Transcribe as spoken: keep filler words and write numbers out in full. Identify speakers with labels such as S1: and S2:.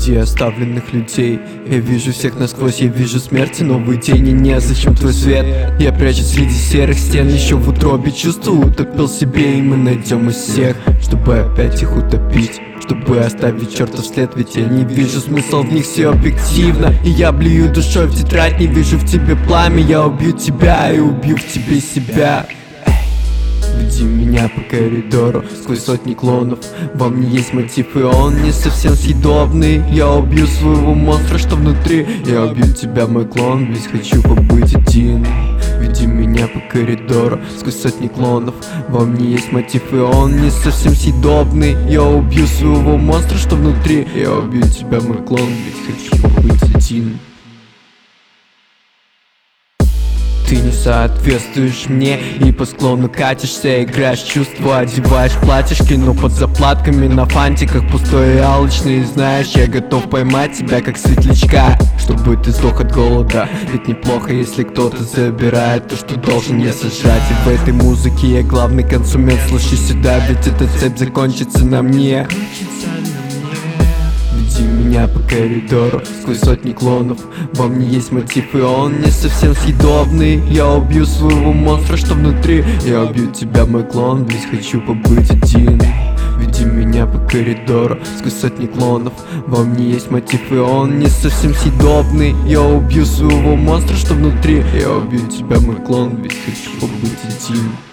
S1: Среди оставленных людей я вижу всех насквозь, я вижу смерти, новые тени. Не, зачем твой свет? Я прячусь среди серых стен, еще в утробе чувства утопил себе, и мы найдем из всех, чтобы опять их утопить, чтобы оставить чертов след. Ведь я не вижу смысл в них, все объективно. И я блюю душой в тетрадь, не вижу в тебе пламя. Я убью тебя и убью в тебе себя. Веди меня по коридору сквозь сотни клонов. Во мне есть мотив, и он не совсем съедобный. Я убью своего монстра, что внутри. Я убью тебя, мой клон, ведь хочу побыть один. Веди меня по коридору сквозь сотни клонов. Во мне есть мотив, и он не совсем съедобный. Я убью своего монстра, что внутри. Я убью тебя, мой клон, ведь хочу побыть один. Ты не соответствуешь мне, и по склону катишься, играешь чувства, одеваешь платьишки, но под заплатками на фантиках пустой и алчный. Знаешь, я готов поймать тебя как светлячка, чтобы ты сдох от голода. Ведь неплохо, если кто-то забирает то, что должен я сожрать. И в этой музыке я главный консумент. Слушай сюда, ведь эта цепь закончится на мне. Веди меня по коридору сквозь сотни клонов. Во мне есть мотив, и он не совсем съедобный. Я убью своего монстра, что внутри. Я убью тебя, мой клон, ведь хочу побыть один. Веди меня по коридору сквозь сотни клонов. Во мне есть мотив, и он не совсем съедобный. Я убью своего монстра, что внутри. Я убью тебя, мой клон, ведь хочу побыть один.